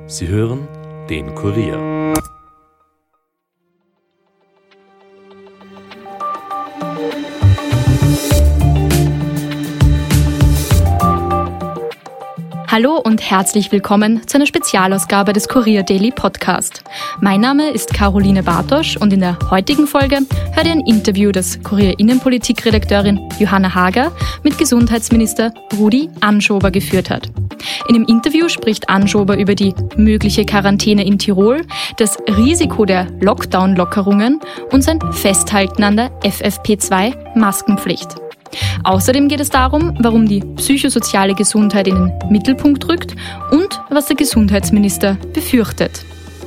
Sie hören den Kurier. Hallo und herzlich willkommen zu einer Spezialausgabe des Kurier Daily Podcast. Mein Name ist Caroline Bartosch und in der heutigen Folge hört ihr ein Interview, das Kurier Innenpolitikredakteurin Johanna Hager mit Gesundheitsminister Rudi Anschober geführt hat. In dem Interview spricht Anschober über die mögliche Quarantäne in Tirol, das Risiko der Lockdown-Lockerungen und sein Festhalten an der FFP2-Maskenpflicht. Außerdem geht es darum, warum die psychosoziale Gesundheit in den Mittelpunkt rückt und was der Gesundheitsminister befürchtet.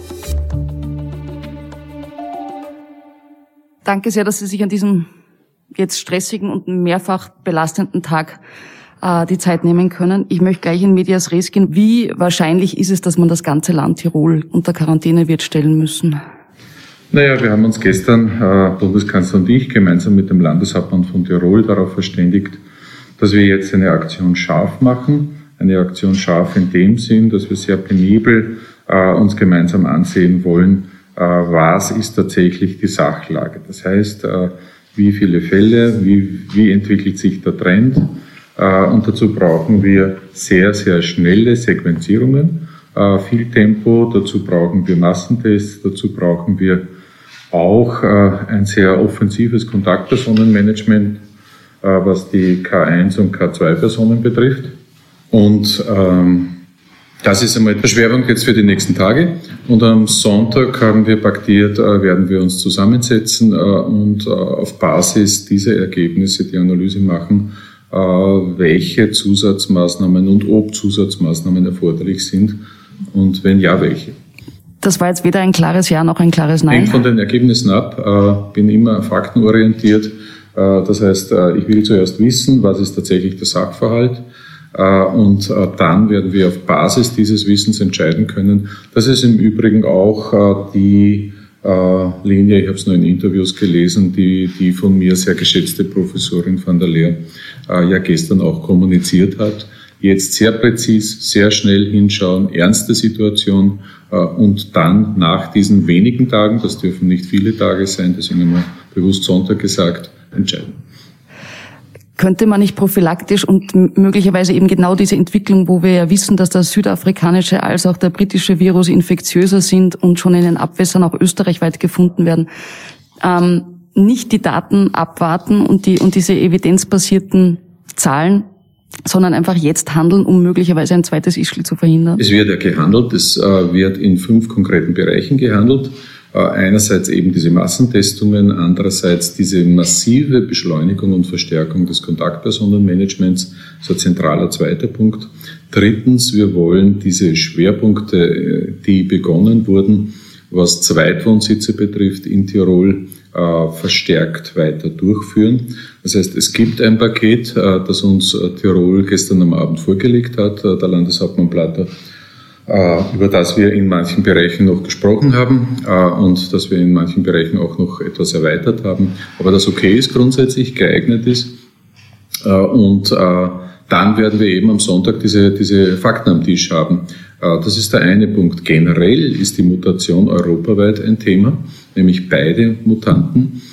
Danke sehr, dass Sie sich an diesem jetzt stressigen und mehrfach belastenden Tag die Zeit nehmen können. Ich möchte gleich in medias res gehen. Wie wahrscheinlich ist es, dass man das ganze Land Tirol unter Quarantäne wird stellen müssen? Naja, wir haben uns gestern, Bundeskanzler und ich, gemeinsam mit dem Landeshauptmann von Tirol darauf verständigt, dass wir jetzt eine Aktion scharf machen. Eine Aktion scharf in dem Sinn, dass wir sehr penibel uns gemeinsam ansehen wollen, was ist tatsächlich die Sachlage. Das heißt, wie viele Fälle, wie entwickelt sich der Trend. Und dazu brauchen wir sehr, sehr schnelle Sequenzierungen, viel Tempo, dazu brauchen wir Massentests, dazu brauchen wir auch ein sehr offensives Kontaktpersonenmanagement, was die K1 und K2-Personen betrifft. Und das ist einmal der Schwerpunkt jetzt für die nächsten Tage. Und am Sonntag haben wir paktiert, werden wir uns zusammensetzen und auf Basis dieser Ergebnisse die Analyse machen, welche Zusatzmaßnahmen und ob Zusatzmaßnahmen erforderlich sind und wenn ja, welche. Das war jetzt weder ein klares Ja noch ein klares Nein. Hängt von den Ergebnissen ab, bin immer faktenorientiert. Das heißt, ich will zuerst wissen, was ist tatsächlich der Sachverhalt und dann werden wir auf Basis dieses Wissens entscheiden können. Das ist im Übrigen auch die Linie, ich habe es nur in Interviews gelesen, die von mir sehr geschätzte Professorin van der Leer ja gestern auch kommuniziert hat. Jetzt sehr präzis, sehr schnell hinschauen, ernste Situation und dann nach diesen wenigen Tagen, das dürfen nicht viele Tage sein, deswegen haben wir bewusst Sonntag gesagt, entscheiden. Könnte man nicht prophylaktisch und möglicherweise eben genau diese Entwicklung, wo wir ja wissen, dass der südafrikanische als auch der britische Virus infektiöser sind und schon in den Abwässern auch österreichweit gefunden werden, nicht die Daten abwarten und diese evidenzbasierten Zahlen, sondern einfach jetzt handeln, um möglicherweise ein zweites Ischgl zu verhindern? Es wird ja gehandelt, es wird in 5 konkreten Bereichen gehandelt. Einerseits eben diese Massentestungen, andererseits diese massive Beschleunigung und Verstärkung des Kontaktpersonenmanagements, so ein zentraler zweiter Punkt. Drittens, wir wollen diese Schwerpunkte, die begonnen wurden, was Zweitwohnsitze betrifft in Tirol, verstärkt weiter durchführen. Das heißt, es gibt ein Paket, das uns Tirol gestern am Abend vorgelegt hat, der Landeshauptmann Platter, über das wir in manchen Bereichen noch gesprochen haben und das wir in manchen Bereichen auch noch etwas erweitert haben, aber das okay ist, grundsätzlich geeignet ist. Und dann werden wir eben am Sonntag diese Fakten am Tisch haben. Das ist der eine Punkt. Generell ist die Mutation europaweit ein Thema, nämlich beide Mutanten.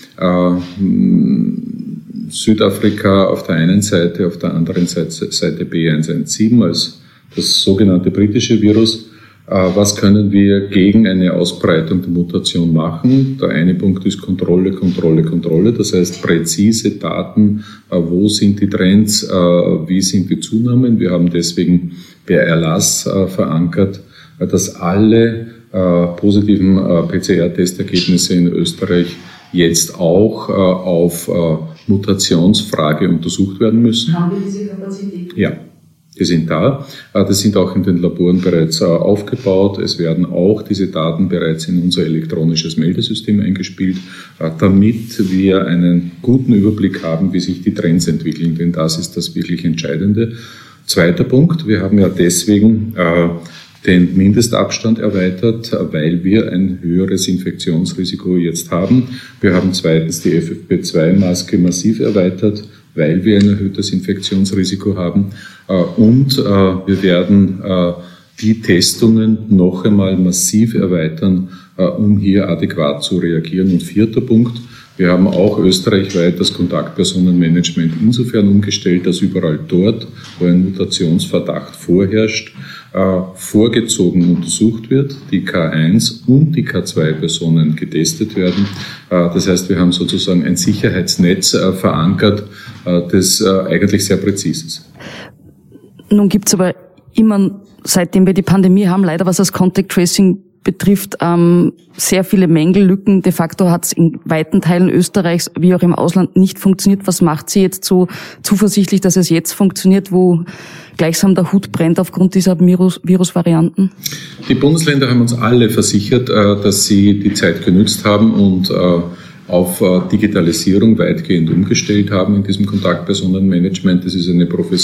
Südafrika auf der einen Seite, auf der anderen Seite B117 als das sogenannte britische Virus. Was können wir gegen eine Ausbreitung der Mutation machen? Der eine Punkt ist Kontrolle. Das heißt präzise Daten, wo sind die Trends, wie sind die Zunahmen. Wir haben deswegen per Erlass verankert, dass alle positiven PCR-Testergebnisse in Österreich jetzt auch auf Mutationsfrage untersucht werden müssen. Haben wir diese Kapazität? Ja. Die sind da. Das sind auch in den Laboren bereits aufgebaut. Es werden auch diese Daten bereits in unser elektronisches Meldesystem eingespielt, damit wir einen guten Überblick haben, wie sich die Trends entwickeln. Denn das ist das wirklich Entscheidende. Zweiter Punkt. Wir haben ja deswegen den Mindestabstand erweitert, weil wir ein höheres Infektionsrisiko jetzt haben. Wir haben zweitens die FFP2-Maske massiv erweitert, weil wir ein erhöhtes Infektionsrisiko haben. Und wir werden die Testungen noch einmal massiv erweitern, um hier adäquat zu reagieren. Und 4. Punkt, wir haben auch österreichweit das Kontaktpersonenmanagement insofern umgestellt, dass überall dort, wo ein Mutationsverdacht vorherrscht, vorgezogen untersucht wird, die K1 und die K2-Personen getestet werden. Das heißt, wir haben sozusagen ein Sicherheitsnetz verankert, das eigentlich sehr präzise ist. Nun gibt's aber immer, seitdem wir die Pandemie haben, leider was das Contact Tracing betrifft, sehr viele Mängel, Lücken. De facto hat es in weiten Teilen Österreichs wie auch im Ausland nicht funktioniert. Was macht Sie jetzt so zuversichtlich, dass es jetzt funktioniert, wo gleichsam der Hut brennt aufgrund dieser Virusvarianten? Die Bundesländer haben uns alle versichert, dass sie die Zeit genützt haben und auf Digitalisierung weitgehend umgestellt haben in diesem Kontaktpersonenmanagement. Das ist eine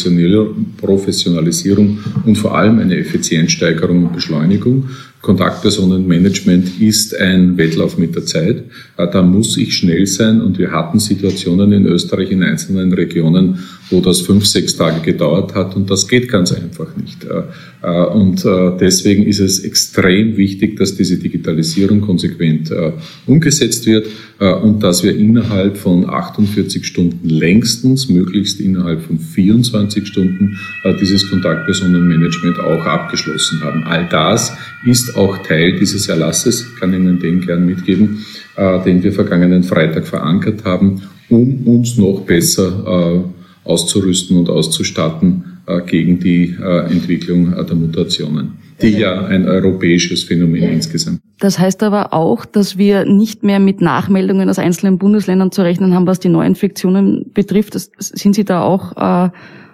Professionalisierung und vor allem eine Effizienzsteigerung und Beschleunigung. Kontaktpersonenmanagement ist ein Wettlauf mit der Zeit. Da muss ich schnell sein und wir hatten Situationen in Österreich in einzelnen Regionen, wo das 5-6 Tage gedauert hat und das geht ganz einfach nicht. Und deswegen ist es extrem wichtig, dass diese Digitalisierung konsequent umgesetzt wird und dass wir innerhalb von 48 Stunden längstens, möglichst innerhalb von 24 Stunden dieses Kontaktpersonenmanagement auch abgeschlossen haben. All das ist auch Teil dieses Erlasses, kann Ihnen den gern mitgeben, den wir vergangenen Freitag verankert haben, um uns noch besser auszurüsten und auszustatten gegen die Entwicklung der Mutationen, die ja ein europäisches Phänomen insgesamt. Das heißt aber auch, dass wir nicht mehr mit Nachmeldungen aus einzelnen Bundesländern zu rechnen haben, was die Neuinfektionen betrifft. Sind Sie da auch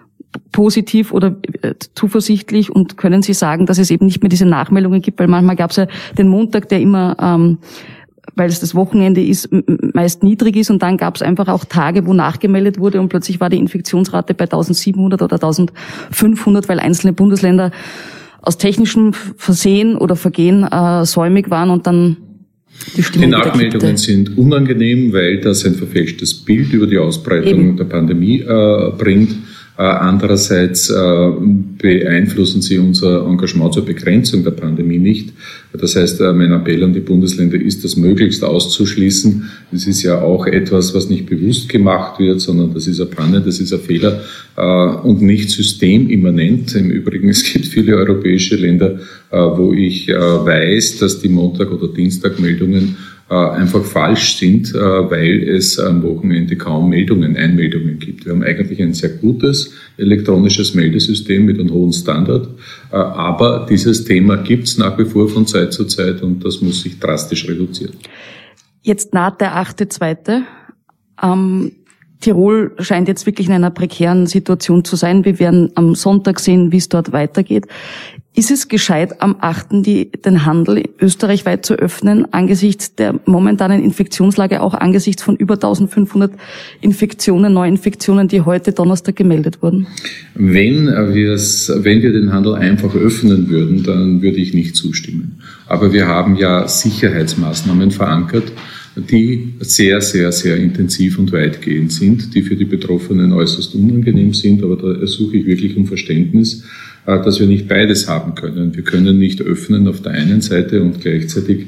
positiv oder zuversichtlich und können Sie sagen, dass es eben nicht mehr diese Nachmeldungen gibt? Weil manchmal gab es ja den Montag, der immer, weil es das Wochenende ist, meist niedrig ist und dann gab es einfach auch Tage, wo nachgemeldet wurde und plötzlich war die Infektionsrate bei 1700 oder 1500, weil einzelne Bundesländer aus technischem Versehen oder Vergehen säumig waren und dann die Stimmung. Die Nachmeldungen sind unangenehm, weil das ein verfälschtes Bild über die Ausbreitung der Pandemie bringt. Andererseits beeinflussen sie unser Engagement zur Begrenzung der Pandemie nicht. Das heißt, mein Appell an die Bundesländer ist, das möglichst auszuschließen. Das ist ja auch etwas, was nicht bewusst gemacht wird, sondern das ist eine Panne, das ist ein Fehler und nicht systemimmanent. Im Übrigen, es gibt viele europäische Länder, wo ich weiß, dass die Montag- oder Dienstagmeldungen einfach falsch sind, weil es am Wochenende kaum Einmeldungen gibt. Wir haben eigentlich ein sehr gutes elektronisches Meldesystem mit einem hohen Standard, aber dieses Thema gibt es nach wie vor von Zeit zu Zeit und das muss sich drastisch reduzieren. Jetzt naht der 8.2. Tirol scheint jetzt wirklich in einer prekären Situation zu sein. Wir werden am Sonntag sehen, wie es dort weitergeht. Ist es gescheit, am 8. den Handel österreichweit zu öffnen, angesichts der momentanen Infektionslage, auch angesichts von über 1500 Neuinfektionen, die heute Donnerstag gemeldet wurden? Wenn wir den Handel einfach öffnen würden, dann würde ich nicht zustimmen. Aber wir haben ja Sicherheitsmaßnahmen verankert, die sehr, sehr, sehr intensiv und weitgehend sind, die für die Betroffenen äußerst unangenehm sind. Aber da ersuche ich wirklich um Verständnis, dass wir nicht beides haben können. Wir können nicht öffnen auf der einen Seite und gleichzeitig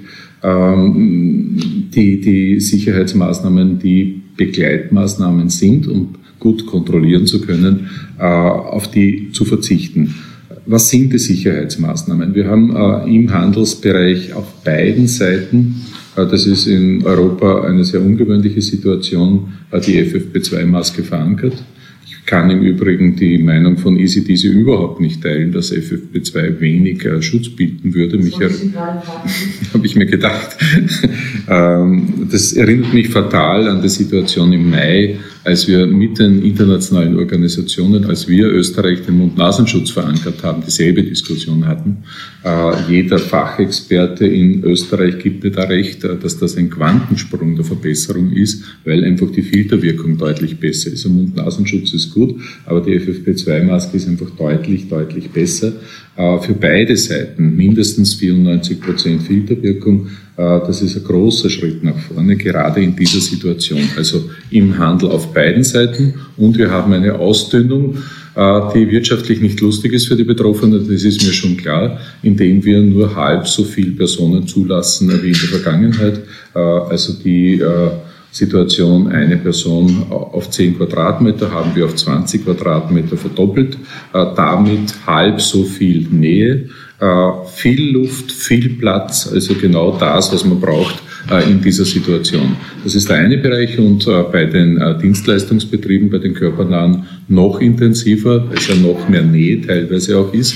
die Sicherheitsmaßnahmen, die Begleitmaßnahmen sind, um gut kontrollieren zu können, auf die zu verzichten. Was sind die Sicherheitsmaßnahmen? Wir haben im Handelsbereich auf beiden Seiten, das ist in Europa eine sehr ungewöhnliche Situation, die FFP2-Maske verankert. Ich kann im Übrigen die Meinung von ECDC überhaupt nicht teilen, dass FFP2 wenig Schutz bieten würde. Habe ich mir gedacht. Das erinnert mich fatal an die Situation im Mai, als wir mit den internationalen Organisationen, als wir Österreich den Mund-Nasenschutz verankert haben, dieselbe Diskussion hatten. Jeder Fachexperte in Österreich gibt mir da recht, dass das ein Quantensprung der Verbesserung ist, weil einfach die Filterwirkung deutlich besser ist. Der Mund-Nasenschutz ist gut, aber die FFP2-Maske ist einfach deutlich, deutlich besser. Für beide Seiten mindestens 94% Filterwirkung. Das ist ein großer Schritt nach vorne, gerade in dieser Situation. Also im Handel auf beiden Seiten. Und wir haben eine Ausdünnung die wirtschaftlich nicht lustig ist für die Betroffenen, das ist mir schon klar, indem wir nur halb so viele Personen zulassen wie in der Vergangenheit. Also die Situation, eine Person auf 10 Quadratmeter haben wir auf 20 Quadratmeter verdoppelt, damit halb so viel Nähe, viel Luft, viel Platz, also genau das, was man braucht in dieser Situation. Das ist der eine Bereich und bei den Dienstleistungsbetrieben, bei den körpernahen noch intensiver, weil es ja noch mehr Nähe teilweise auch ist.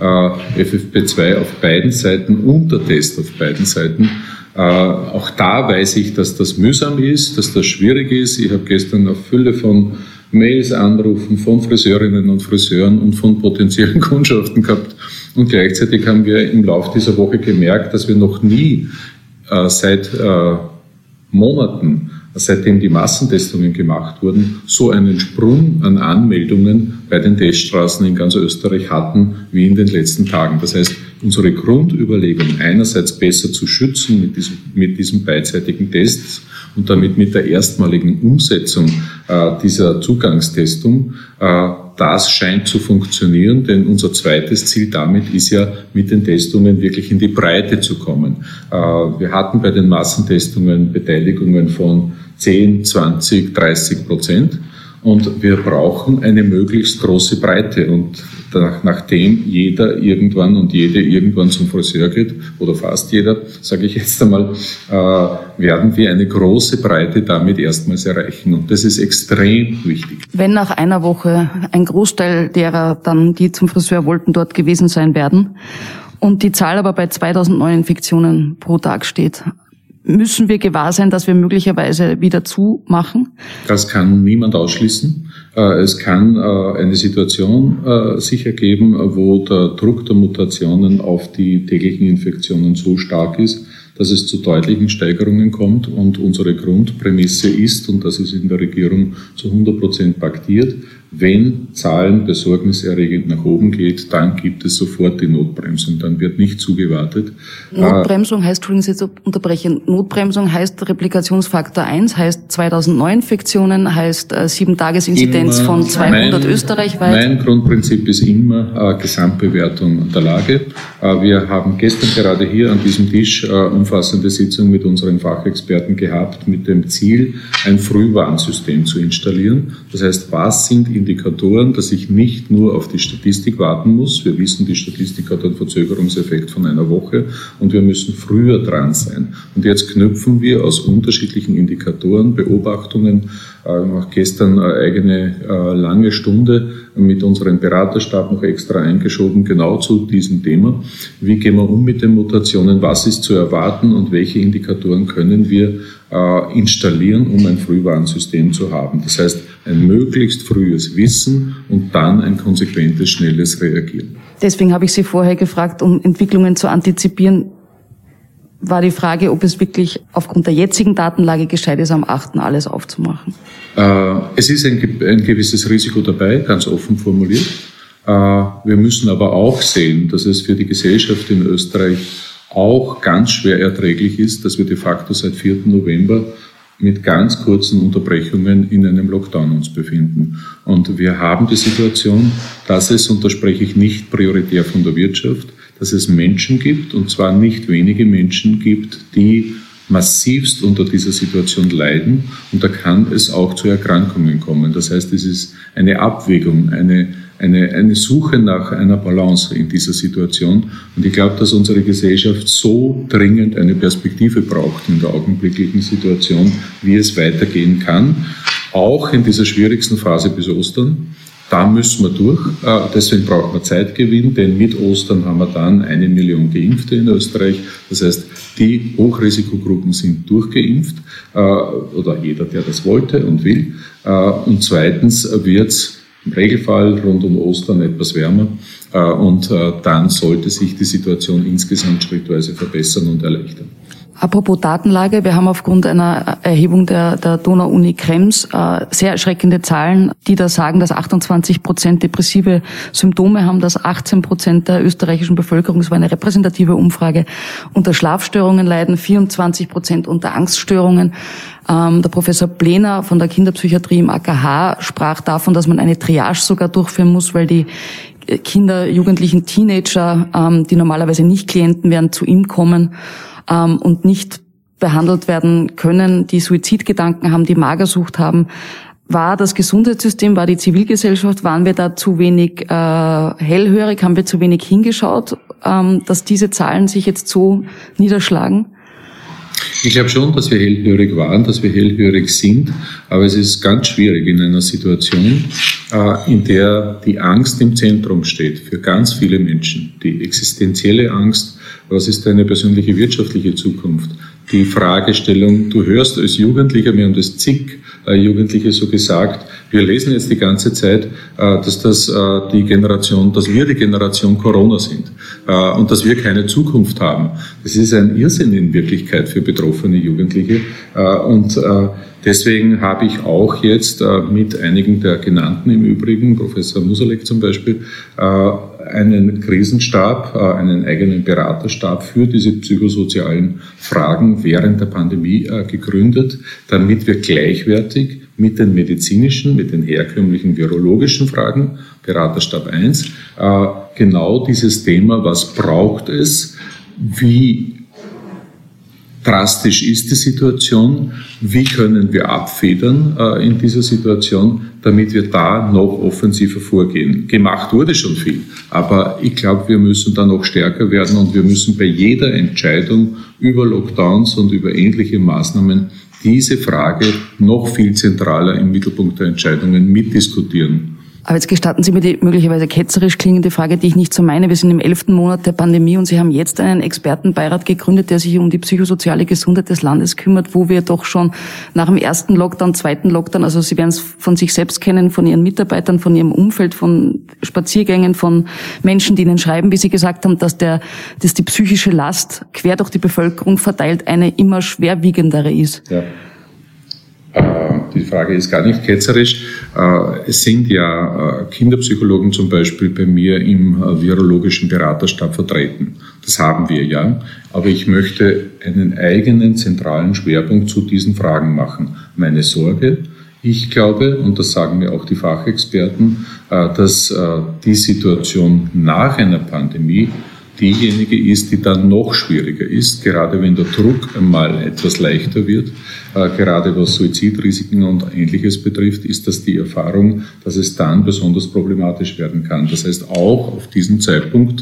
FFP2 auf beiden Seiten und der Test auf beiden Seiten. Auch da weiß ich, dass das mühsam ist, dass das schwierig ist. Ich habe gestern eine Fülle von Mails, Anrufen von Friseurinnen und Friseuren und von potenziellen Kundschaften gehabt. Und gleichzeitig haben wir im Laufe dieser Woche gemerkt, dass wir noch nie seit Monaten, seitdem die Massentestungen gemacht wurden, so einen Sprung an Anmeldungen bei den Teststraßen in ganz Österreich hatten wie in den letzten Tagen. Das heißt, unsere Grundüberlegung, einerseits besser zu schützen mit diesen beidseitigen Tests und damit mit der erstmaligen Umsetzung dieser Zugangstestung, das scheint zu funktionieren, denn unser zweites Ziel damit ist ja, mit den Testungen wirklich in die Breite zu kommen. Wir hatten bei den Massentestungen Beteiligungen von 10, 20, 30%. Und wir brauchen eine möglichst große Breite. Und nachdem jeder irgendwann und jede irgendwann zum Friseur geht, oder fast jeder, sage ich jetzt einmal, werden wir eine große Breite damit erstmals erreichen. Und das ist extrem wichtig. Wenn nach einer Woche ein Großteil derer dann, die zum Friseur wollten, dort gewesen sein werden und die Zahl aber bei 2000 Neuinfektionen pro Tag steht, müssen wir gewahr sein, dass wir möglicherweise wieder zumachen? Das kann niemand ausschließen. Es kann eine Situation sich ergeben, wo der Druck der Mutationen auf die täglichen Infektionen so stark ist, dass es zu deutlichen Steigerungen kommt. Und unsere Grundprämisse ist, und das ist in der Regierung zu 100% paktiert, wenn Zahlen besorgniserregend nach oben geht, dann gibt es sofort die Notbremsung. Dann wird nicht zugewartet. Notbremsung heißt, Entschuldigen Sie, jetzt unterbrechen, Notbremsung heißt Replikationsfaktor 1, heißt 2000 Neuinfektionen, heißt 7-Tages-Inzidenz von 200 österreichweit. Mein Grundprinzip ist immer Gesamtbewertung der Lage. Wir haben gestern gerade hier an diesem Tisch umfassende Sitzung mit unseren Fachexperten gehabt, mit dem Ziel, ein Frühwarnsystem zu installieren. Das heißt, was sind Indikatoren, dass ich nicht nur auf die Statistik warten muss. Wir wissen, die Statistik hat einen Verzögerungseffekt von einer Woche und wir müssen früher dran sein. Und jetzt knüpfen wir aus unterschiedlichen Indikatoren, Beobachtungen, auch gestern eine eigene lange Stunde mit unserem Beraterstab noch extra eingeschoben, genau zu diesem Thema. Wie gehen wir um mit den Mutationen? Was ist zu erwarten und welche Indikatoren können wir installieren, um ein Frühwarnsystem zu haben? Das heißt, ein möglichst frühes Wissen und dann ein konsequentes, schnelles Reagieren. Deswegen habe ich Sie vorher gefragt, um Entwicklungen zu antizipieren, war die Frage, ob es wirklich aufgrund der jetzigen Datenlage gescheit ist, am 8. alles aufzumachen. Es ist ein gewisses Risiko dabei, ganz offen formuliert. Wir müssen aber auch sehen, dass es für die Gesellschaft in Österreich auch ganz schwer erträglich ist, dass wir de facto seit 4. November mit ganz kurzen Unterbrechungen in einem Lockdown uns befinden. Und wir haben die Situation, dass es, und da spreche ich nicht prioritär von der Wirtschaft, dass es Menschen gibt, und zwar nicht wenige Menschen gibt, die massivst unter dieser Situation leiden, und da kann es auch zu Erkrankungen kommen. Das heißt, es ist eine Abwägung, eine Suche nach einer Balance in dieser Situation. Und ich glaube, dass unsere Gesellschaft so dringend eine Perspektive braucht in der augenblicklichen Situation, wie es weitergehen kann, auch in dieser schwierigsten Phase bis Ostern. Da müssen wir durch. Deswegen braucht man Zeitgewinn, denn mit Ostern haben wir dann 1 Million Geimpfte in Österreich. Das heißt, die Hochrisikogruppen sind durchgeimpft, oder jeder, der das wollte und will. Und zweitens wird es im Regelfall rund um Ostern etwas wärmer. Und dann sollte sich die Situation insgesamt schrittweise verbessern und erleichtern. Apropos Datenlage, wir haben aufgrund einer Erhebung der Donau-Uni Krems sehr erschreckende Zahlen, die da sagen, dass 28% depressive Symptome haben, dass 18% der österreichischen Bevölkerung, das war eine repräsentative Umfrage, unter Schlafstörungen leiden, 24% unter Angststörungen. Der Professor Blehner von der Kinderpsychiatrie im AKH sprach davon, dass man eine Triage sogar durchführen muss, weil die Kinder, Jugendlichen, Teenager, die normalerweise nicht Klienten werden, zu ihm kommen und nicht behandelt werden können, die Suizidgedanken haben, die Magersucht haben. War das Gesundheitssystem, war die Zivilgesellschaft, waren wir da zu wenig hellhörig, haben wir zu wenig hingeschaut, dass diese Zahlen sich jetzt so niederschlagen? Ich glaube schon, dass wir hellhörig waren, dass wir hellhörig sind, aber es ist ganz schwierig in einer Situation, in der die Angst im Zentrum steht für ganz viele Menschen. Die existenzielle Angst, was ist deine persönliche wirtschaftliche Zukunft? Die Fragestellung, du hörst als Jugendlicher, mir haben das zig Jugendliche so gesagt, wir lesen jetzt die ganze Zeit, dass wir die Generation Corona sind und dass wir keine Zukunft haben. Das ist ein Irrsinn in Wirklichkeit für betroffene Jugendliche und deswegen habe ich auch jetzt mit einigen der genannten im Übrigen, Professor Musalek zum Beispiel, einen Krisenstab, einen eigenen Beraterstab für diese psychosozialen Fragen während der Pandemie gegründet, damit wir gleichwertig mit den medizinischen, mit den herkömmlichen virologischen Fragen, Beraterstab 1, genau dieses Thema, was braucht es, wie drastisch ist die Situation, wie können wir abfedern in dieser Situation, damit wir da noch offensiver vorgehen. Gemacht wurde schon viel, aber ich glaube, wir müssen da noch stärker werden und wir müssen bei jeder Entscheidung über Lockdowns und über ähnliche Maßnahmen diese Frage noch viel zentraler im Mittelpunkt der Entscheidungen mitdiskutieren. Aber jetzt gestatten Sie mir die möglicherweise ketzerisch klingende Frage, die ich nicht so meine. Wir sind im 11. Monat der Pandemie und Sie haben jetzt einen Expertenbeirat gegründet, der sich um die psychosoziale Gesundheit des Landes kümmert, wo wir doch schon nach dem ersten Lockdown, zweiten Lockdown, also Sie werden es von sich selbst kennen, von Ihren Mitarbeitern, von Ihrem Umfeld, von Spaziergängen, von Menschen, die Ihnen schreiben, wie Sie gesagt haben, dass die psychische Last quer durch die Bevölkerung verteilt eine immer schwerwiegendere ist. Ja. Die Frage ist gar nicht ketzerisch. Es sind ja Kinderpsychologen zum Beispiel bei mir im virologischen Beraterstab vertreten. Das haben wir ja. Aber ich möchte einen eigenen zentralen Schwerpunkt zu diesen Fragen machen. Meine Sorge, ich glaube, und das sagen mir auch die Fachexperten, dass die Situation nach einer Pandemie diejenige ist, die dann noch schwieriger ist, gerade wenn der Druck einmal etwas leichter wird, gerade was Suizidrisiken und Ähnliches betrifft, ist das die Erfahrung, dass es dann besonders problematisch werden kann. Das heißt, auch auf diesen Zeitpunkt,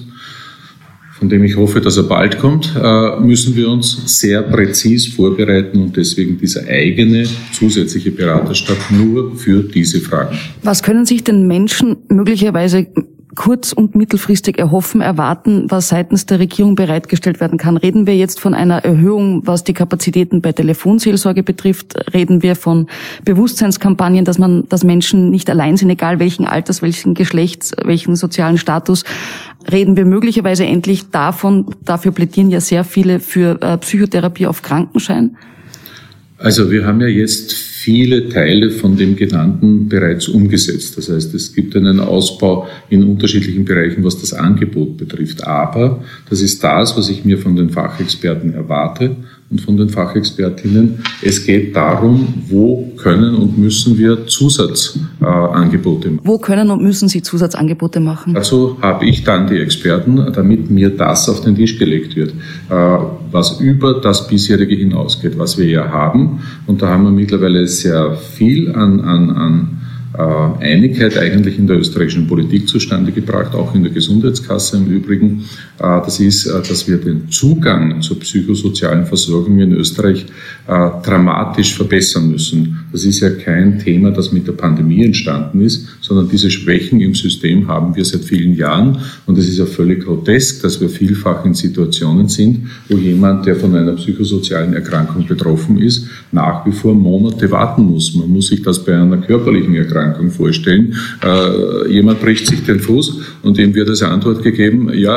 von dem ich hoffe, dass er bald kommt, müssen wir uns sehr präzis vorbereiten und deswegen dieser eigene zusätzliche Beraterstab nur für diese Fragen. Was können sich denn Menschen möglicherweise kurz- und mittelfristig erwarten, was seitens der Regierung bereitgestellt werden kann? Reden wir jetzt von einer Erhöhung, was die Kapazitäten bei Telefonseelsorge betrifft? Reden wir von Bewusstseinskampagnen, dass Menschen nicht allein sind, egal welchen Alters, welchen Geschlechts, welchen sozialen Status? Reden wir möglicherweise endlich davon, dafür plädieren ja sehr viele, für Psychotherapie auf Krankenschein? Also wir haben ja jetzt viele Teile von dem Genannten bereits umgesetzt. Das heißt, es gibt einen Ausbau in unterschiedlichen Bereichen, was das Angebot betrifft. Aber das ist das, was ich mir von den Fachexperten erwarte und von den Fachexpertinnen. Es geht darum, wo können und müssen wir Zusatzangebote machen. Wo können und müssen Sie Zusatzangebote machen? Dazu habe ich dann die Experten, damit mir das auf den Tisch gelegt wird, was über das bisherige hinausgeht, was wir ja haben. Und da haben wir mittlerweile sehr viel an Einigkeit eigentlich in der österreichischen Politik zustande gebracht, auch in der Gesundheitskasse im Übrigen. Das ist, dass wir den Zugang zur psychosozialen Versorgung in Österreich dramatisch verbessern müssen. Das ist ja kein Thema, das mit der Pandemie entstanden ist, sondern diese Schwächen im System haben wir seit vielen Jahren. Und es ist ja völlig grotesk, dass wir vielfach in Situationen sind, wo jemand, der von einer psychosozialen Erkrankung betroffen ist, nach wie vor Monate warten muss. Man muss sich das bei einer körperlichen Erkrankung vorstellen. Jemand bricht sich den Fuß und ihm wird als Antwort gegeben, ja,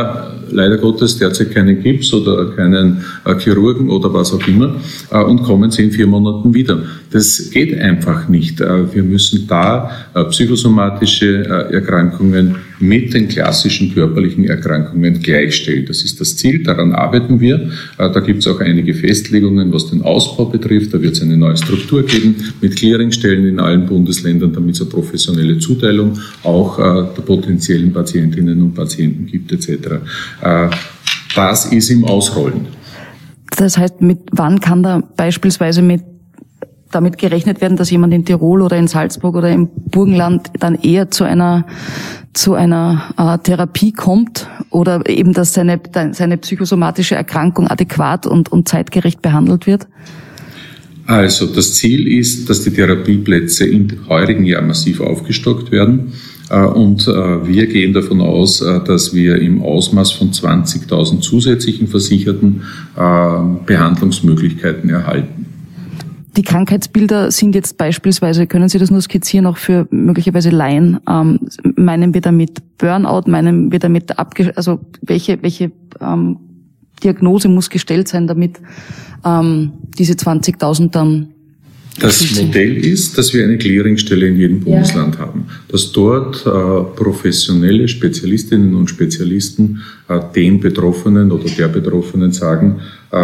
leider Gottes derzeit keinen Gips oder keinen Chirurgen oder was auch immer und kommen sie in 4 Monaten wieder. Das geht einfach nicht. Wir müssen da psychosomatische Erkrankungen mit den klassischen körperlichen Erkrankungen gleichstellen. Das ist das Ziel, daran arbeiten wir. Da gibt es auch einige Festlegungen, was den Ausbau betrifft. Da wird es eine neue Struktur geben mit Clearingstellen in allen Bundesländern, damit es eine professionelle Zuteilung auch der potenziellen Patientinnen und Patienten gibt etc. Das ist im Ausrollen. Das heißt, wann kann da beispielsweise damit gerechnet werden, dass jemand in Tirol oder in Salzburg oder im Burgenland dann eher zu einer Therapie kommt oder eben, dass seine psychosomatische Erkrankung adäquat und zeitgerecht behandelt wird? Also das Ziel ist, dass die Therapieplätze im heurigen Jahr massiv aufgestockt werden. Und wir gehen davon aus, dass wir im Ausmaß von 20.000 zusätzlichen Versicherten Behandlungsmöglichkeiten erhalten. Die Krankheitsbilder sind jetzt beispielsweise, können Sie das nur skizzieren, auch für möglicherweise Laien, meinen wir damit Burnout, meinen wir damit welche Diagnose muss gestellt sein, damit diese 20.000 dann... Das Modell ist, dass wir eine Clearingstelle in jedem Bundesland haben, dass dort professionelle Spezialistinnen und Spezialisten den Betroffenen oder der Betroffenen sagen,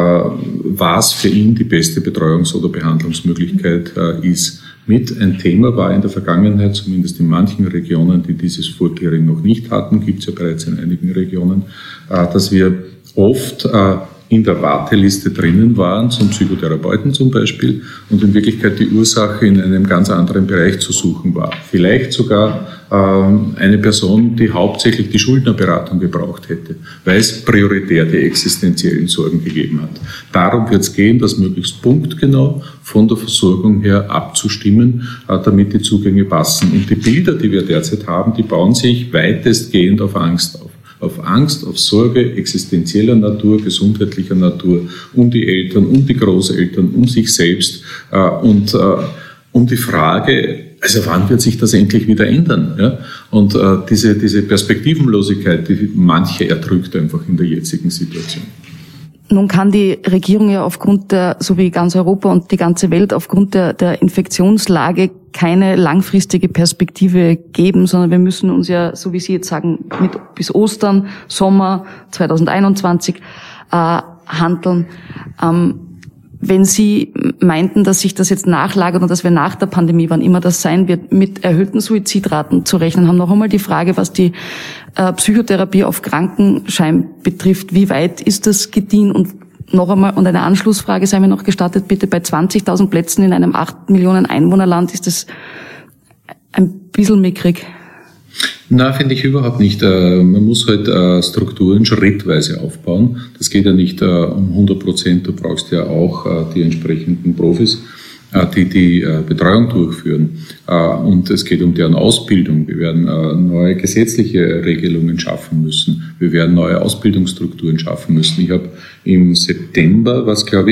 was für ihn die beste Betreuungs- oder Behandlungsmöglichkeit ist. Mit ein Thema war in der Vergangenheit, zumindest in manchen Regionen, die dieses Vorclearing noch nicht hatten, gibt es ja bereits in einigen Regionen, dass wir oft in der Warteliste drinnen waren, zum Psychotherapeuten zum Beispiel, und in Wirklichkeit die Ursache in einem ganz anderen Bereich zu suchen war. Vielleicht sogar eine Person, die hauptsächlich die Schuldnerberatung gebraucht hätte, weil es prioritär die existenziellen Sorgen gegeben hat. Darum wird es gehen, das möglichst punktgenau von der Versorgung her abzustimmen, damit die Zugänge passen. Und die Bilder, die wir derzeit haben, die bauen sich weitestgehend auf Angst auf. Auf Angst, auf Sorge existenzieller Natur, gesundheitlicher Natur, um die Eltern, um die Großeltern, um sich selbst und um die Frage, also wann wird sich das endlich wieder ändern? Ja? Und diese Perspektivenlosigkeit, die manche erdrückt einfach in der jetzigen Situation. Nun kann die Regierung ja aufgrund so wie ganz Europa und die ganze Welt, aufgrund der Infektionslage keine langfristige Perspektive geben, sondern wir müssen uns ja, so wie Sie jetzt sagen, bis Ostern, Sommer 2021 handeln. Wenn Sie meinten, dass sich das jetzt nachlagert und dass wir nach der Pandemie, wann immer das sein wird, mit erhöhten Suizidraten zu rechnen haben, noch einmal die Frage, was die Psychotherapie auf Krankenschein betrifft. Wie weit ist das gediehen? Und noch einmal, und eine Anschlussfrage sei mir noch gestattet, bitte, bei 20.000 Plätzen in einem 8 Millionen Einwohnerland ist das ein bisschen mickrig. Na, finde ich überhaupt nicht. Man muss halt Strukturen schrittweise aufbauen. Das geht ja nicht um 100%. Du brauchst ja auch die entsprechenden Profis, die Betreuung durchführen. Und es geht um deren Ausbildung. Wir werden neue gesetzliche Regelungen schaffen müssen. Wir werden neue Ausbildungsstrukturen schaffen müssen. Ich habe im September,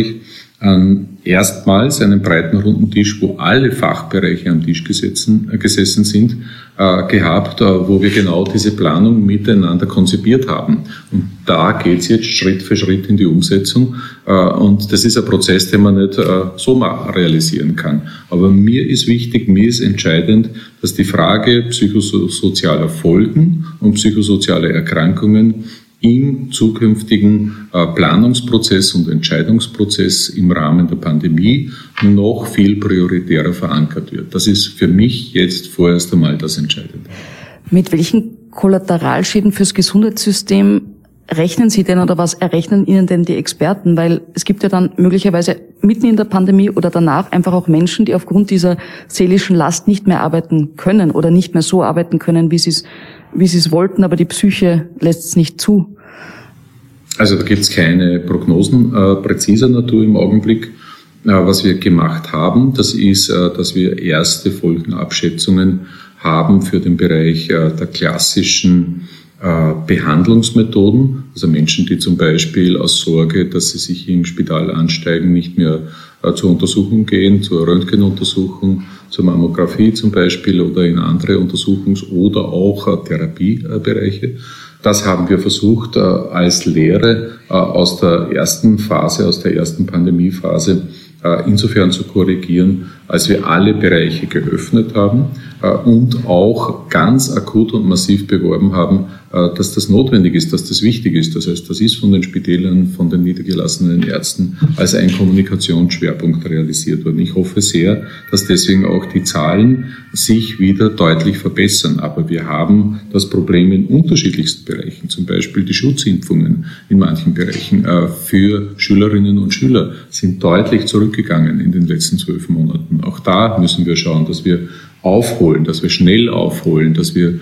erstmals einen breiten runden Tisch, wo alle Fachbereiche am Tisch gesessen sind, gehabt, wo wir genau diese Planung miteinander konzipiert haben. Und da geht's jetzt Schritt für Schritt in die Umsetzung. Und das ist ein Prozess, den man nicht so mal realisieren kann. Aber mir ist wichtig, mir ist entscheidend, dass die Frage psychosozialer Folgen und psychosozialer Erkrankungen im zukünftigen Planungsprozess und Entscheidungsprozess im Rahmen der Pandemie noch viel prioritärer verankert wird. Das ist für mich jetzt vorerst einmal das Entscheidende. Mit welchen Kollateralschäden fürs Gesundheitssystem rechnen Sie denn oder was errechnen Ihnen denn die Experten? Weil es gibt ja dann möglicherweise mitten in der Pandemie oder danach einfach auch Menschen, die aufgrund dieser seelischen Last nicht mehr arbeiten können oder nicht mehr so arbeiten können, wie sie es wollten, aber die Psyche lässt es nicht zu. Also da gibt es keine Prognosen präziser Natur im Augenblick. Was wir gemacht haben, das ist, dass wir erste Folgenabschätzungen haben für den Bereich der klassischen Behandlungsmethoden, also Menschen, die zum Beispiel aus Sorge, dass sie sich im Spital ansteigen, nicht mehr zur Untersuchung gehen, zur Röntgenuntersuchung, zur Mammographie zum Beispiel oder in andere Untersuchungs- oder auch Therapiebereiche. Das haben wir versucht, als Lehre aus der ersten Pandemiephase, insofern zu korrigieren, als wir alle Bereiche geöffnet haben und auch ganz akut und massiv beworben haben, dass das notwendig ist, dass das wichtig ist. Das heißt, das ist von den Spitälern, von den niedergelassenen Ärzten als ein Kommunikationsschwerpunkt realisiert worden. Ich hoffe sehr, dass deswegen auch die Zahlen sich wieder deutlich verbessern. Aber wir haben das Problem in unterschiedlichsten Bereichen, zum Beispiel die Schutzimpfungen in manchen Bereichen für Schülerinnen und Schüler sind deutlich zurückgegangen in den letzten 12 Monaten. Auch da müssen wir schauen, dass wir aufholen, dass wir schnell aufholen, dass wir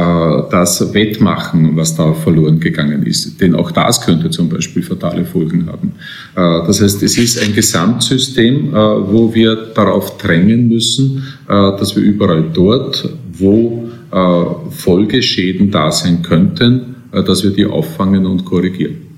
das wettmachen, was da verloren gegangen ist. Denn auch das könnte zum Beispiel fatale Folgen haben. Das heißt, es ist ein Gesamtsystem, wo wir darauf drängen müssen, dass wir überall dort, wo Folgeschäden da sein könnten, dass wir die auffangen und korrigieren.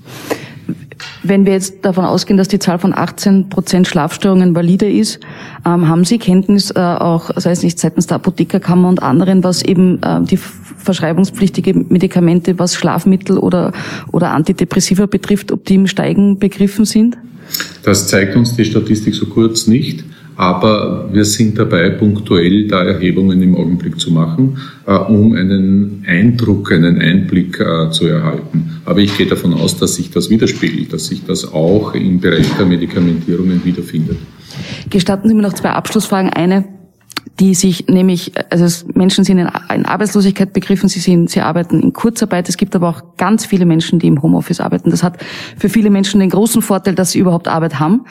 Wenn wir jetzt davon ausgehen, dass die Zahl von 18% Schlafstörungen valide ist, haben Sie Kenntnis auch, sei es nicht seitens der Apothekerkammer und anderen, was eben die verschreibungspflichtige Medikamente, was Schlafmittel oder Antidepressiva betrifft, ob die im Steigen begriffen sind? Das zeigt uns die Statistik so kurz nicht. Aber wir sind dabei, punktuell da Erhebungen im Augenblick zu machen, um einen Eindruck, einen Einblick zu erhalten. Aber ich gehe davon aus, dass sich das widerspiegelt, dass sich das auch im Bereich der Medikamentierungen wiederfindet. Gestatten Sie mir noch 2 Abschlussfragen. Eine, die sich nämlich, also Menschen sind in Arbeitslosigkeit begriffen, sie arbeiten in Kurzarbeit. Es gibt aber auch ganz viele Menschen, die im Homeoffice arbeiten. Das hat für viele Menschen den großen Vorteil, dass sie überhaupt Arbeit haben.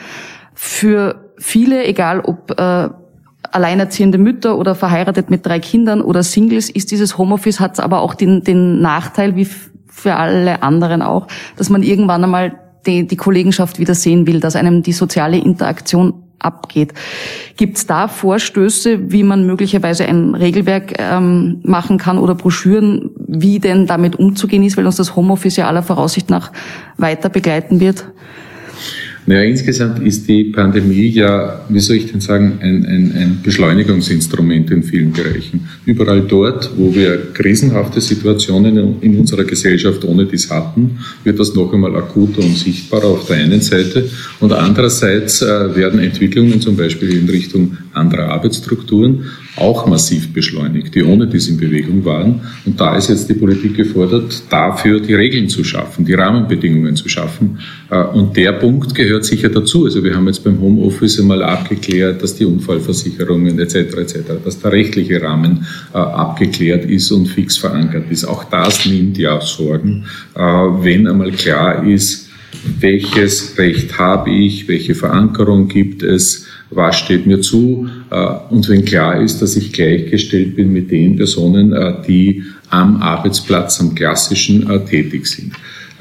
Für viele, egal ob alleinerziehende Mütter oder verheiratet mit 3 Kindern oder Singles, ist dieses Homeoffice, hat aber auch den Nachteil, wie für alle anderen auch, dass man irgendwann einmal die Kollegenschaft wieder sehen will, dass einem die soziale Interaktion abgeht. Gibt es da Vorstöße, wie man möglicherweise ein Regelwerk machen kann oder Broschüren, wie denn damit umzugehen ist, weil uns das Homeoffice ja aller Voraussicht nach weiter begleiten wird? Naja, insgesamt ist die Pandemie ja, wie soll ich denn sagen, ein Beschleunigungsinstrument in vielen Bereichen. Überall dort, wo wir krisenhafte Situationen in unserer Gesellschaft ohne dies hatten, wird das noch einmal akuter und sichtbarer auf der einen Seite. Und andererseits werden Entwicklungen zum Beispiel in Richtung anderer Arbeitsstrukturen auch massiv beschleunigt, die ohne dies in Bewegung waren. Und da ist jetzt die Politik gefordert, dafür die Regeln zu schaffen, die Rahmenbedingungen zu schaffen. Und der Punkt gehört sicher dazu. Also wir haben jetzt beim Homeoffice einmal abgeklärt, dass die Unfallversicherungen etc., dass der rechtliche Rahmen abgeklärt ist und fix verankert ist. Auch das nimmt ja Sorgen, wenn einmal klar ist, welches Recht habe ich, welche Verankerung gibt es, was steht mir zu, und wenn klar ist, dass ich gleichgestellt bin mit den Personen, die am Arbeitsplatz, am klassischen tätig sind.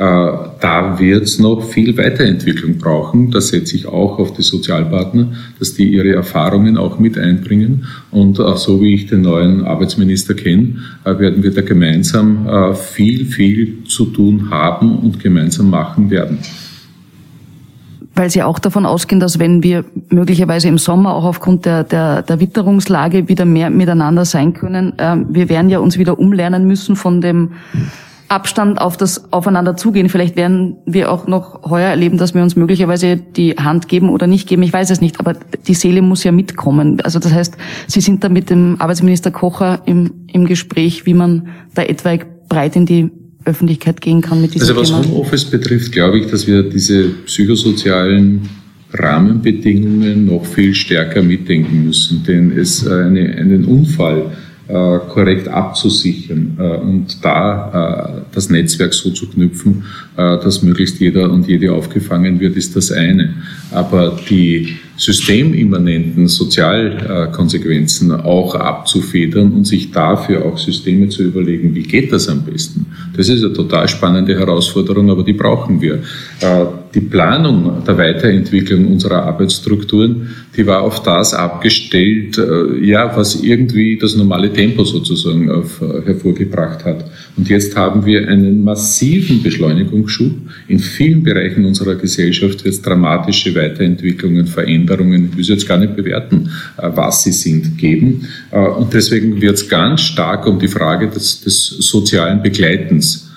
Da wird es noch viel Weiterentwicklung brauchen. Da setze ich auch auf die Sozialpartner, dass die ihre Erfahrungen auch mit einbringen. Und so wie ich den neuen Arbeitsminister kenne, werden wir da gemeinsam viel zu tun haben und gemeinsam machen werden. Weil Sie auch davon ausgehen, dass wenn wir möglicherweise im Sommer auch aufgrund der Witterungslage wieder mehr miteinander sein können, wir werden ja uns wieder umlernen müssen von dem Abstand auf das Aufeinander zugehen. Vielleicht werden wir auch noch heuer erleben, dass wir uns möglicherweise die Hand geben oder nicht geben. Ich weiß es nicht, aber die Seele muss ja mitkommen. Also das heißt, Sie sind da mit dem Arbeitsminister Kocher im Gespräch, wie man da etwaig breit in die Öffentlichkeit gehen kann mit diesem Thema. Also was Homeoffice betrifft, glaube ich, dass wir diese psychosozialen Rahmenbedingungen noch viel stärker mitdenken müssen, denn es einen Unfall korrekt abzusichern und da das Netzwerk so zu knüpfen, dass möglichst jeder und jede aufgefangen wird, ist das eine. Aber die systemimmanenten Sozialkonsequenzen auch abzufedern und sich dafür auch Systeme zu überlegen, wie geht das am besten? Das ist eine total spannende Herausforderung, aber die brauchen wir. Die Planung der Weiterentwicklung unserer Arbeitsstrukturen, die war auf das abgestellt, was irgendwie das normale Tempo sozusagen hervorgebracht hat. Und jetzt haben wir einen massiven Beschleunigungsschub. In vielen Bereichen unserer Gesellschaft wird es dramatische Weiterentwicklungen, Veränderungen, ich will jetzt gar nicht bewerten, was sie sind, geben. Und deswegen wird es ganz stark um die Frage des sozialen Begleitens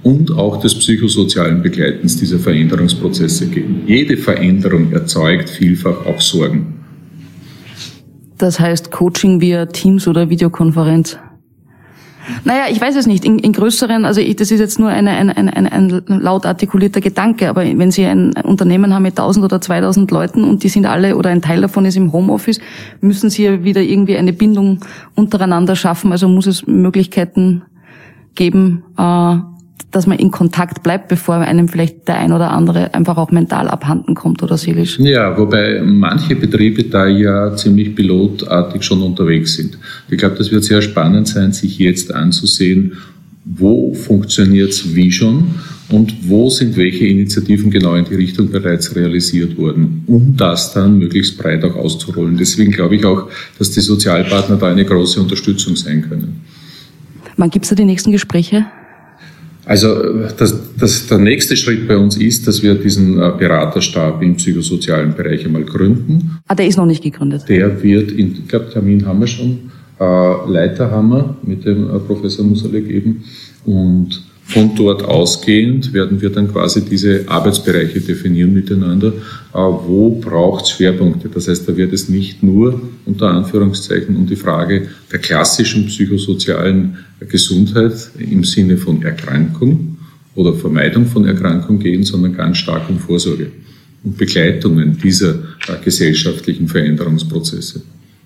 und auch des psychosozialen Begleitens dieser Veränderungsprozesse geben. Jede Veränderung erzeugt vielfach auch Sorgen. Das heißt Coaching via Teams oder Videokonferenz? Naja, ich weiß es nicht. In größeren, das ist jetzt nur ein laut artikulierter Gedanke, aber wenn Sie ein Unternehmen haben mit 1000 oder 2000 Leuten und die sind alle oder ein Teil davon ist im Homeoffice, müssen Sie ja wieder irgendwie eine Bindung untereinander schaffen. Also muss es Möglichkeiten geben, dass man in Kontakt bleibt, bevor einem vielleicht der ein oder andere einfach auch mental abhanden kommt oder seelisch. Ja, wobei manche Betriebe da ja ziemlich pilotartig schon unterwegs sind. Ich glaube, das wird sehr spannend sein, sich jetzt anzusehen, wo funktioniert's wie schon und wo sind welche Initiativen genau in die Richtung bereits realisiert worden, um das dann möglichst breit auch auszurollen. Deswegen glaube ich auch, dass die Sozialpartner da eine große Unterstützung sein können. Wann gibt's da die nächsten Gespräche? Also der nächste Schritt bei uns ist, dass wir diesen Beraterstab im psychosozialen Bereich einmal gründen. Der ist noch nicht gegründet? Der wird, ich glaube, Termin haben wir schon, Leiter haben wir mit dem Professor Musalek eben. Und von dort ausgehend werden wir dann quasi diese Arbeitsbereiche definieren miteinander. Wo braucht es Schwerpunkte? Das heißt, da wird es nicht nur unter Anführungszeichen um die Frage der klassischen psychosozialen Gesundheit im Sinne von Erkrankung oder Vermeidung von Erkrankung gehen, sondern ganz stark um Vorsorge und Begleitungen dieser gesellschaftlichen Veränderungsprozesse.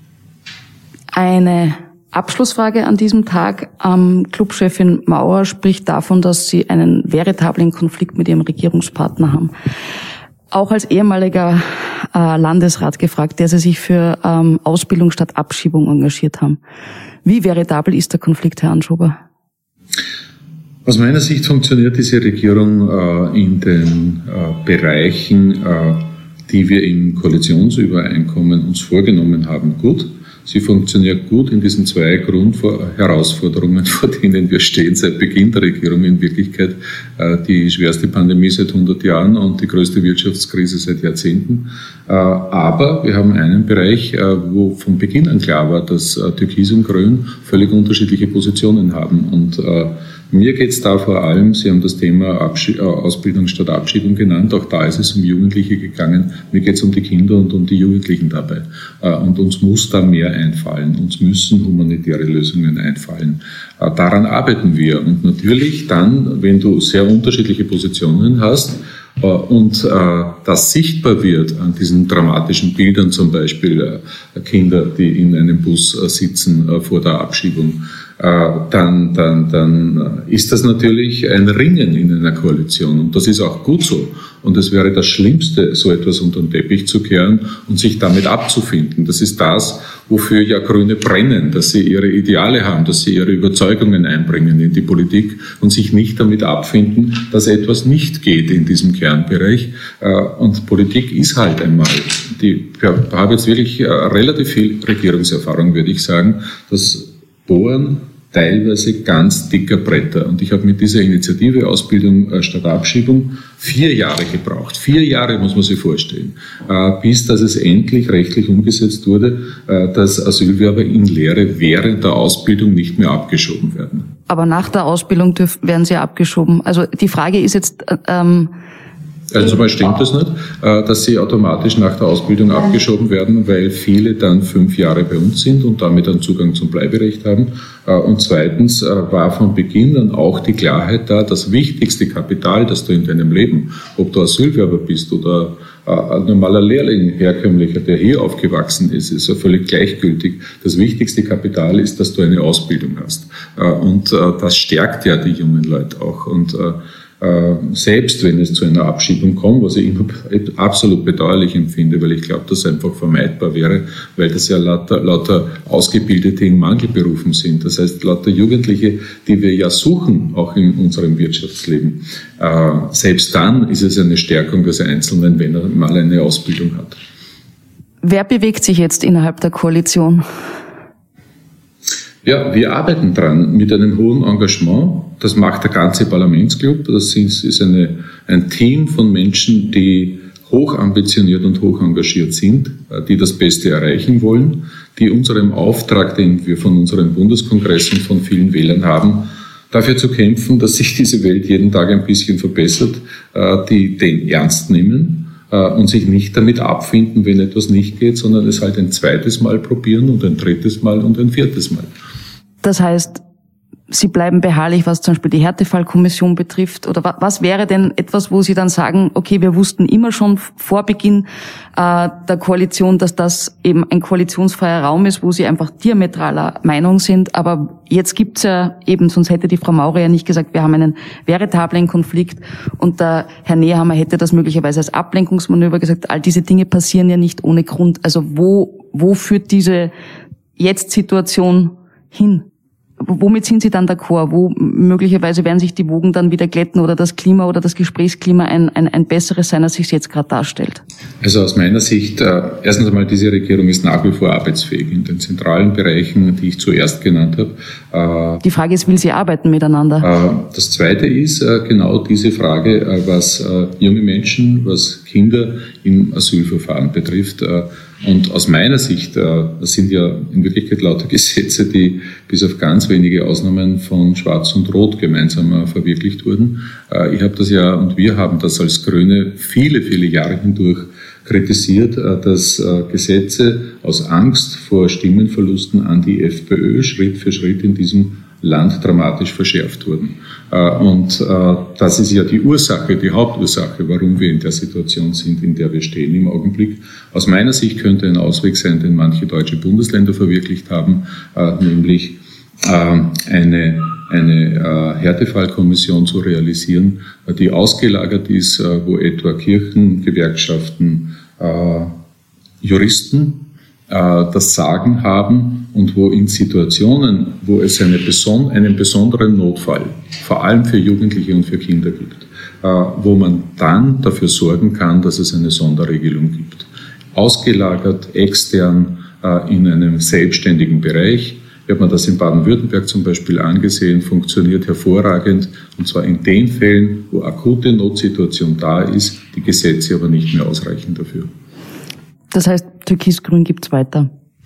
Eine Abschlussfrage an diesem Tag. Clubchefin Maurer spricht davon, dass sie einen veritablen Konflikt mit ihrem Regierungspartner haben. Auch als ehemaliger Landesrat gefragt, der sie sich für Ausbildung statt Abschiebung engagiert haben. Wie veritabel ist der Konflikt, Herr Anschober? Aus meiner Sicht funktioniert diese Regierung in den Bereichen, die wir im Koalitionsübereinkommen uns vorgenommen haben, gut. Sie funktioniert gut in diesen zwei Grundherausforderungen, vor denen wir stehen seit Beginn der Regierung. In Wirklichkeit die schwerste Pandemie seit 100 Jahren und die größte Wirtschaftskrise seit Jahrzehnten. Aber wir haben einen Bereich, wo von Beginn an klar war, dass Türkis und Grün völlig unterschiedliche Positionen haben. Und mir geht es da vor allem, Sie haben das Thema Ausbildung statt Abschiebung genannt, auch da ist es um Jugendliche gegangen. Mir geht es um die Kinder und um die Jugendlichen dabei. Und uns muss da mehr einfallen, uns müssen humanitäre Lösungen einfallen. Daran arbeiten wir. Und natürlich dann, wenn du sehr unterschiedliche Positionen hast, und das sichtbar wird an diesen dramatischen Bildern, zum Beispiel Kinder, die in einem Bus sitzen vor der Abschiebung, dann ist das natürlich ein Ringen in einer Koalition. Und das ist auch gut so. Und es wäre das Schlimmste, so etwas unter den Teppich zu kehren und sich damit abzufinden. Das ist das, wofür ja Grüne brennen, dass sie ihre Ideale haben, dass sie ihre Überzeugungen einbringen in die Politik und sich nicht damit abfinden, dass etwas nicht geht in diesem Kernbereich. Und Politik ist halt einmal, ich habe jetzt wirklich relativ viel Regierungserfahrung, würde ich sagen, das Bohren teilweise ganz dicker Bretter. Und ich habe mit dieser Initiative Ausbildung statt Abschiebung 4 Jahre gebraucht. 4 Jahre muss man sich vorstellen, bis dass es endlich rechtlich umgesetzt wurde, dass Asylwerber in Lehre während der Ausbildung nicht mehr abgeschoben werden. Aber nach der Ausbildung werden sie abgeschoben. Also die Frage ist jetzt... Also zum Beispiel stimmt das nicht, dass sie automatisch nach der Ausbildung abgeschoben werden, weil viele dann 5 Jahre bei uns sind und damit einen Zugang zum Bleiberecht haben. Und zweitens war von Beginn an auch die Klarheit da, das wichtigste Kapital, das du in deinem Leben, ob du Asylwerber bist oder ein normaler Lehrling, herkömmlicher, der hier aufgewachsen ist, ist ja völlig gleichgültig. Das wichtigste Kapital ist, dass du eine Ausbildung hast. Und das stärkt ja die jungen Leute auch. Und selbst wenn es zu einer Abschiebung kommt, was ich immer absolut bedauerlich empfinde, weil ich glaube, dass es einfach vermeidbar wäre, weil das ja lauter Ausgebildete in Mangelberufen sind. Das heißt, lauter Jugendliche, die wir ja suchen, auch in unserem Wirtschaftsleben. Selbst dann ist es eine Stärkung des Einzelnen, wenn er mal eine Ausbildung hat. Wer bewegt sich jetzt innerhalb der Koalition? Ja, wir arbeiten dran mit einem hohen Engagement. Das macht der ganze Parlamentsclub. Das ist ein Team von Menschen, die hoch ambitioniert und hoch engagiert sind, die das Beste erreichen wollen, die unserem Auftrag, den wir von unserem Bundeskongress und von vielen Wählern haben, dafür zu kämpfen, dass sich diese Welt jeden Tag ein bisschen verbessert, die den ernst nehmen und sich nicht damit abfinden, wenn etwas nicht geht, sondern es halt ein zweites Mal probieren und ein drittes Mal und ein viertes Mal. Das heißt, Sie bleiben beharrlich, was zum Beispiel die Härtefallkommission betrifft? Oder was wäre denn etwas, wo Sie dann sagen, okay, wir wussten immer schon vor Beginn der Koalition, dass das eben ein koalitionsfreier Raum ist, wo Sie einfach diametraler Meinung sind, aber jetzt gibt's ja eben, sonst hätte die Frau Maurer ja nicht gesagt, wir haben einen veritablen Konflikt, und der Herr Nehammer hätte das möglicherweise als Ablenkungsmanöver gesagt. All diese Dinge passieren ja nicht ohne Grund. Also wo führt diese Jetzt-Situation hin? Womit sind Sie dann d'accord? Wo möglicherweise werden sich die Wogen dann wieder glätten oder das Klima oder das Gesprächsklima ein besseres sein, als sich jetzt gerade darstellt? Also aus meiner Sicht, erstens einmal, diese Regierung ist nach wie vor arbeitsfähig in den zentralen Bereichen, die ich zuerst genannt habe. Die Frage ist, will sie arbeiten miteinander? Das Zweite ist genau diese Frage, was junge Menschen, was Kinder im Asylverfahren betrifft. Und aus meiner Sicht, das sind ja in Wirklichkeit lauter Gesetze, die bis auf ganz wenige Ausnahmen von Schwarz und Rot gemeinsam verwirklicht wurden. Ich habe das ja, und wir haben das als Grüne viele, viele Jahre hindurch kritisiert, dass Gesetze aus Angst vor Stimmenverlusten an die FPÖ Schritt für Schritt in diesem Land dramatisch verschärft wurden. Und das ist ja die Ursache, die Hauptursache, warum wir in der Situation sind, in der wir stehen im Augenblick. Aus meiner Sicht könnte ein Ausweg sein, den manche deutsche Bundesländer verwirklicht haben, nämlich eine Härtefallkommission zu realisieren, die ausgelagert ist, wo etwa Kirchen, Gewerkschaften, Juristen das Sagen haben und wo in Situationen, wo es einen besonderen Notfall, vor allem für Jugendliche und für Kinder gibt, wo man dann dafür sorgen kann, dass es eine Sonderregelung gibt. Ausgelagert, extern, in einem selbstständigen Bereich. Ich habe mir das in Baden-Württemberg zum Beispiel angesehen, funktioniert hervorragend, und zwar in den Fällen, wo akute Notsituation da ist, die Gesetze aber nicht mehr ausreichen dafür. Das heißt, Türkis-Grün gibt's weiter?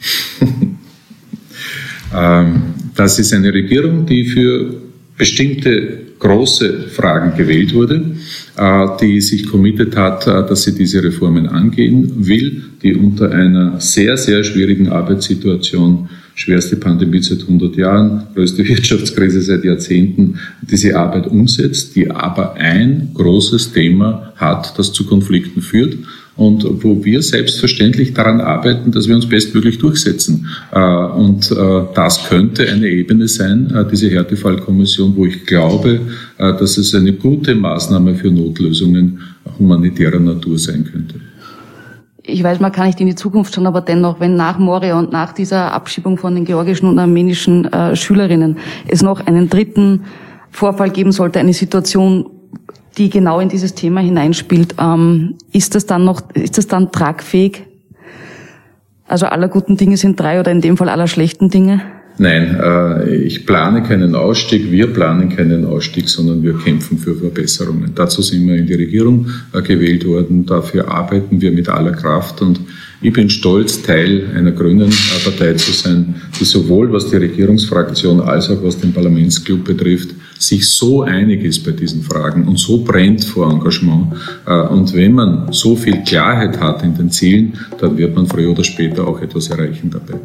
Das ist eine Regierung, die für bestimmte große Fragen gewählt wurde, die sich committed hat, dass sie diese Reformen angehen will, die unter einer sehr, sehr schwierigen Arbeitssituation, schwerste Pandemie seit 100 Jahren, größte Wirtschaftskrise seit Jahrzehnten, diese Arbeit umsetzt, die aber ein großes Thema hat, das zu Konflikten führt und wo wir selbstverständlich daran arbeiten, dass wir uns bestmöglich durchsetzen. Und das könnte eine Ebene sein, diese Härtefallkommission, wo ich glaube, dass es eine gute Maßnahme für Notlösungen humanitärer Natur sein könnte. Ich weiß, man kann nicht in die Zukunft schauen, aber dennoch, wenn nach Moria und nach dieser Abschiebung von den georgischen und armenischen Schülerinnen es noch einen dritten Vorfall geben sollte, eine Situation, die genau in dieses Thema hineinspielt, ist das dann tragfähig? Also aller guten Dinge sind drei oder in dem Fall aller schlechten Dinge? Nein, ich plane keinen Ausstieg, wir planen keinen Ausstieg, sondern wir kämpfen für Verbesserungen. Dazu sind wir in die Regierung gewählt worden, dafür arbeiten wir mit aller Kraft, und ich bin stolz, Teil einer grünen Partei zu sein, die sowohl was die Regierungsfraktion als auch was den Parlamentsclub betrifft, sich so einig ist bei diesen Fragen und so brennt vor Engagement. Und wenn man so viel Klarheit hat in den Zielen, dann wird man früher oder später auch etwas erreichen dabei.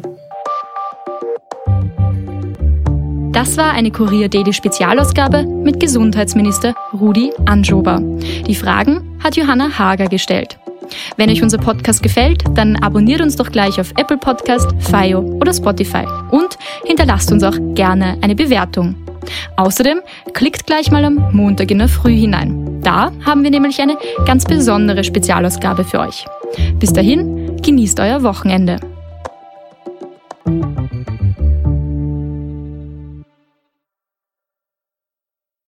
Das war eine Kurier-Daily-Spezialausgabe mit Gesundheitsminister Rudi Anschober. Die Fragen hat Johanna Hager gestellt. Wenn euch unser Podcast gefällt, dann abonniert uns doch gleich auf Apple Podcast, FYO oder Spotify und hinterlasst uns auch gerne eine Bewertung. Außerdem klickt gleich mal am Montag in der Früh hinein. Da haben wir nämlich eine ganz besondere Spezialausgabe für euch. Bis dahin, genießt euer Wochenende.